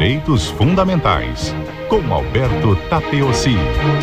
Direitos Fundamentais, com Alberto Tapeossi.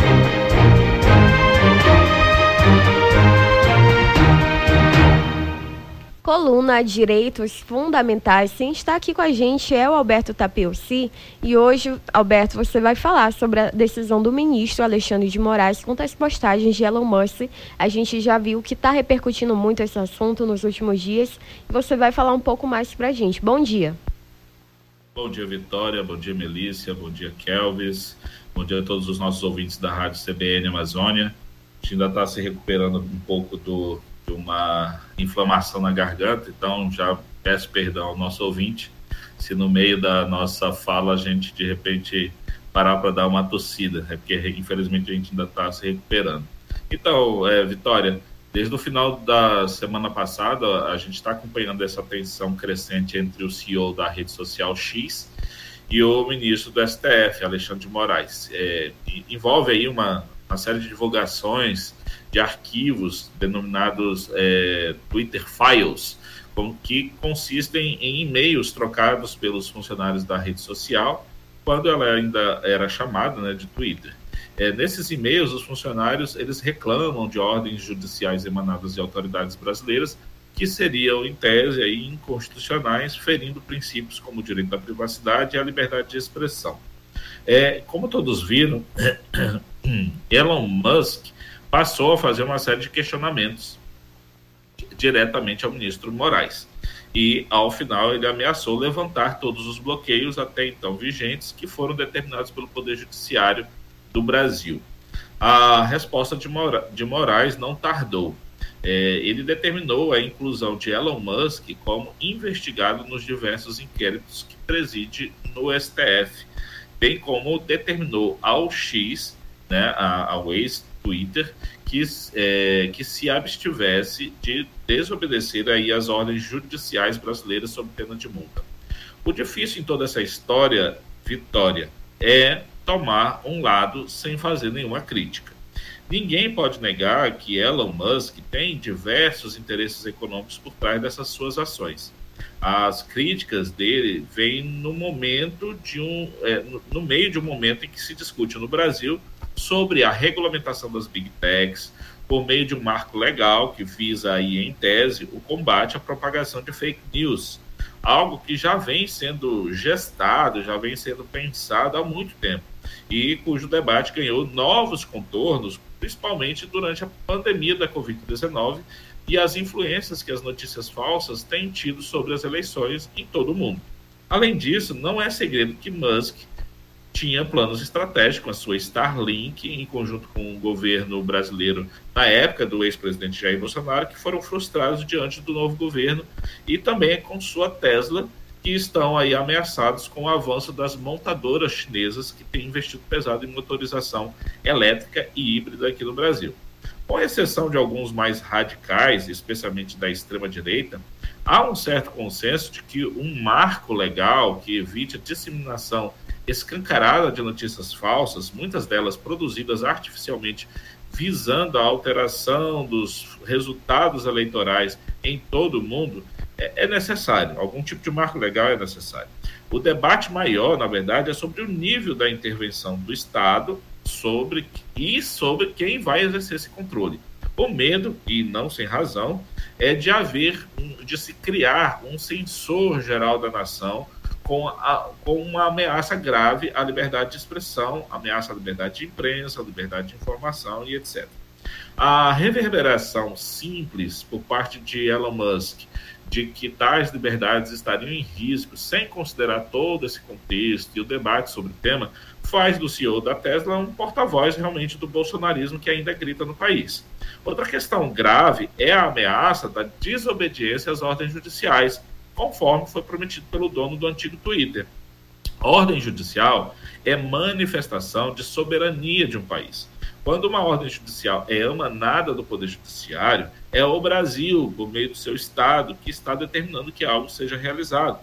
Coluna Direitos Fundamentais. Quem está aqui com a gente é o Alberto Tapeossi. E hoje, Alberto, você vai falar sobre a decisão do ministro Alexandre de Moraes contra as postagens de Elon Musk. A gente já viu que está repercutindo muito esse assunto nos últimos dias. E você vai falar um pouco mais para a gente. Bom dia. Bom dia, Vitória. Bom dia, Melícia. Bom dia, Kelvis. Bom dia a todos os nossos ouvintes da Rádio CBN Amazônia. A gente ainda está se recuperando um pouco de uma inflamação na garganta, então já peço perdão ao nosso ouvinte se no meio da nossa fala a gente de repente parar para dar uma tossida, porque infelizmente a gente ainda está se recuperando. Então, Vitória, desde o final da semana passada a gente está acompanhando essa tensão crescente entre o CEO da rede social X e o ministro do STF, Alexandre de Moraes. Envolve aí uma série de divulgações de arquivos denominados Twitter Files, que consistem em e-mails trocados pelos funcionários da rede social, quando ela ainda era chamada, de Twitter. Nesses e-mails, os funcionários eles reclamam de ordens judiciais emanadas de autoridades brasileiras que seriam, em tese, aí, inconstitucionais, ferindo princípios como o direito à privacidade e a liberdade de expressão. Como todos viram, Elon Musk passou a fazer uma série de questionamentos diretamente ao ministro Moraes. E, ao final, ele ameaçou levantar todos os bloqueios até então vigentes que foram determinados pelo Poder Judiciário do Brasil. A resposta de Moraes não tardou. Ele determinou a inclusão de Elon Musk como investigado nos diversos inquéritos que preside no STF, bem como determinou ao X, ao ex-Twitter, que se abstivesse de desobedecer aí as ordens judiciais brasileiras sob pena de multa. O difícil em toda essa história, Vitória, é tomar um lado sem fazer nenhuma crítica. Ninguém pode negar que Elon Musk tem diversos interesses econômicos por trás dessas suas ações. As críticas dele vêm no meio de um momento em que se discute no Brasil sobre a regulamentação das Big Techs, por meio de um marco legal que visa aí, em tese, o combate à propagação de fake news, algo que já vem sendo gestado, já vem sendo pensado há muito tempo, e cujo debate ganhou novos contornos, principalmente durante a pandemia da Covid-19 e as influências que as notícias falsas têm tido sobre as eleições em todo o mundo. Além disso, não é segredo que Musk tinha planos estratégicos com a sua Starlink, em conjunto com o governo brasileiro, na época do ex-presidente Jair Bolsonaro, que foram frustrados diante do novo governo, e também com sua Tesla, que estão aí ameaçados com o avanço das montadoras chinesas que têm investido pesado em motorização elétrica e híbrida aqui no Brasil. Com exceção de alguns mais radicais, especialmente da extrema-direita, há um certo consenso de que um marco legal que evite a disseminação escancarada de notícias falsas, muitas delas produzidas artificialmente, visando a alteração dos resultados eleitorais em todo o mundo, é necessário. Algum tipo de marco legal é necessário. O debate maior, na verdade, é sobre o nível da intervenção do Estado sobre quem vai exercer esse controle. O medo, e não sem razão, é de se criar um censor geral da nação com uma ameaça grave à liberdade de expressão, ameaça à liberdade de imprensa, à liberdade de informação e etc. A reverberação simples por parte de Elon Musk de que tais liberdades estariam em risco, sem considerar todo esse contexto e o debate sobre o tema, faz do CEO da Tesla um porta-voz realmente do bolsonarismo que ainda grita no país. Outra questão grave é a ameaça da desobediência às ordens judiciais, conforme foi prometido pelo dono do antigo Twitter. A ordem judicial é manifestação de soberania de um país. Quando uma ordem judicial é emanada do Poder Judiciário, é o Brasil, por meio do seu Estado, que está determinando que algo seja realizado.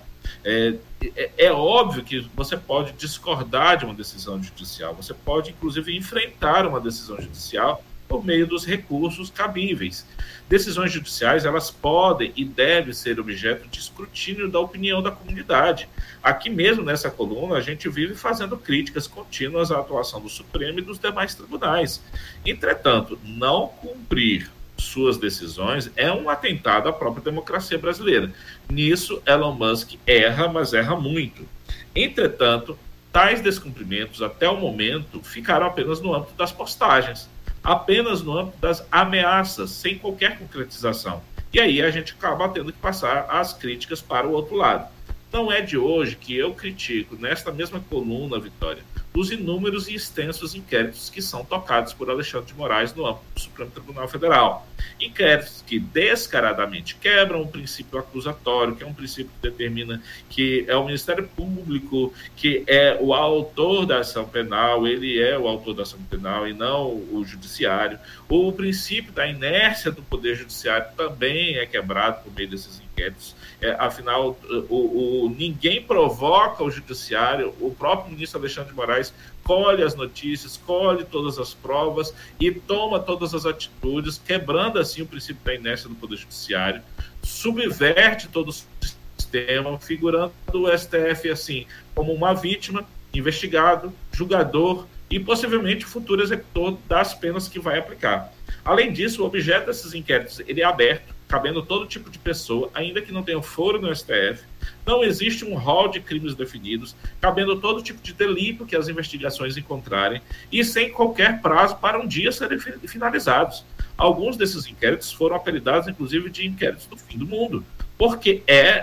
É óbvio que você pode discordar de uma decisão judicial, você pode, inclusive, enfrentar uma decisão judicial por meio dos recursos cabíveis. Decisões judiciais, elas podem e devem ser objeto de escrutínio da opinião da comunidade. Aqui mesmo, nessa coluna, a gente vive fazendo críticas contínuas à atuação do Supremo e dos demais tribunais. Entretanto, não cumprir suas decisões é um atentado à própria democracia brasileira. Nisso, Elon Musk erra, mas erra muito. Entretanto, tais descumprimentos, até o momento, ficaram apenas no âmbito das postagens, apenas no âmbito das ameaças, sem qualquer concretização. E aí a gente acaba tendo que passar as críticas para o outro lado. Não é de hoje que eu critico, nesta mesma coluna, Vitória, os inúmeros e extensos inquéritos que são tocados por Alexandre de Moraes no âmbito do Supremo Tribunal Federal. Inquéritos que descaradamente quebram o princípio acusatório, que é um princípio que determina que é o Ministério Público que é o autor da ação penal, ele é o autor da ação penal e não o judiciário. O princípio da inércia do Poder Judiciário também é quebrado por meio desses inquéritos. Afinal, ninguém provoca o judiciário, o próprio ministro Alexandre de Moraes colhe as notícias, colhe todas as provas e toma todas as atitudes, quebrando assim o princípio da inércia do Poder Judiciário, subverte todo o sistema, figurando o STF assim como uma vítima, investigado, julgador e possivelmente futuro executor das penas que vai aplicar. Além disso, o objeto desses inquéritos ele é aberto, cabendo todo tipo de pessoa, ainda que não tenha foro no STF. Não existe um rol de crimes definidos, cabendo todo tipo de delito que as investigações encontrarem e sem qualquer prazo para um dia serem finalizados. Alguns desses inquéritos foram apelidados, inclusive, de inquéritos do fim do mundo, porque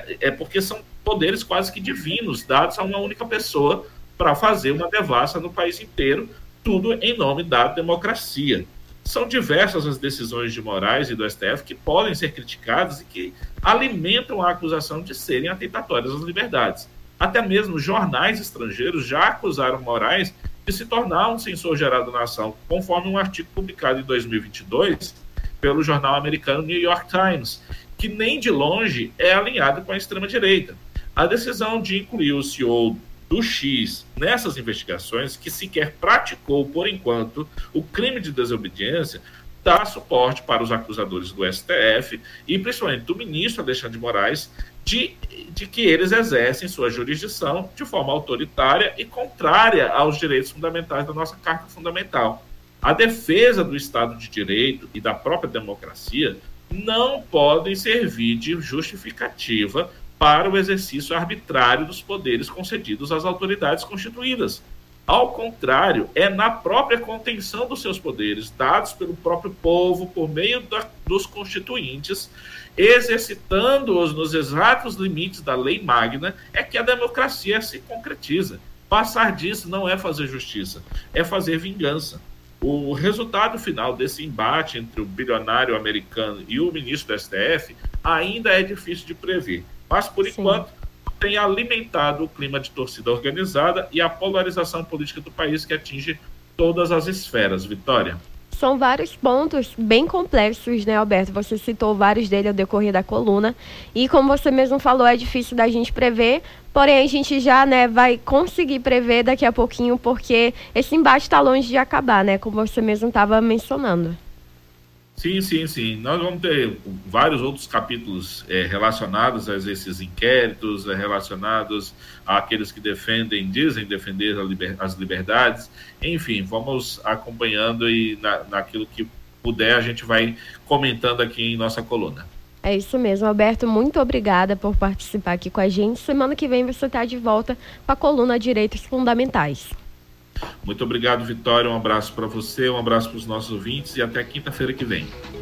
são poderes quase que divinos, dados a uma única pessoa para fazer uma devassa no país inteiro, tudo em nome da democracia. São diversas as decisões de Moraes e do STF que podem ser criticadas e que alimentam a acusação de serem atentatórias às liberdades. Até mesmo jornais estrangeiros já acusaram Moraes de se tornar um censor-geral da nação, conforme um artigo publicado em 2022 pelo jornal americano New York Times, que nem de longe é alinhado com a extrema-direita. A decisão de incluir o CEO do X nessas investigações, que sequer praticou, por enquanto, o crime de desobediência, dá suporte para os acusadores do STF e principalmente do ministro Alexandre de Moraes de que eles exercem sua jurisdição de forma autoritária e contrária aos direitos fundamentais da nossa Carta Fundamental. A defesa do Estado de Direito e da própria democracia não podem servir de justificativa para o exercício arbitrário dos poderes concedidos às autoridades constituídas. Ao contrário, é na própria contenção dos seus poderes, dados pelo próprio povo, por meio dos constituintes, exercitando-os nos exatos limites da lei magna, é que a democracia se concretiza. Passar disso não é fazer justiça, é fazer vingança. O resultado final desse embate entre o bilionário americano e o ministro do STF ainda é difícil de prever. Mas, por enquanto, tem alimentado o clima de torcida organizada e a polarização política do país que atinge todas as esferas. Vitória. São vários pontos bem complexos, né, Alberto? Você citou vários deles ao decorrer da coluna. E como você mesmo falou, é difícil da gente prever, porém a gente já, né, vai conseguir prever daqui a pouquinho, porque esse embate está longe de acabar, né? Como você mesmo estava mencionando. Sim. Nós vamos ter vários outros capítulos relacionados a esses inquéritos, relacionados àqueles que dizem defender as liberdades. Enfim, vamos acompanhando e naquilo que puder a gente vai comentando aqui em nossa coluna. É isso mesmo, Alberto. Muito obrigada por participar aqui com a gente. Semana que vem você está de volta com a coluna Direitos Fundamentais. Muito obrigado, Vitória. Um abraço para você, um abraço para os nossos ouvintes e até quinta-feira que vem.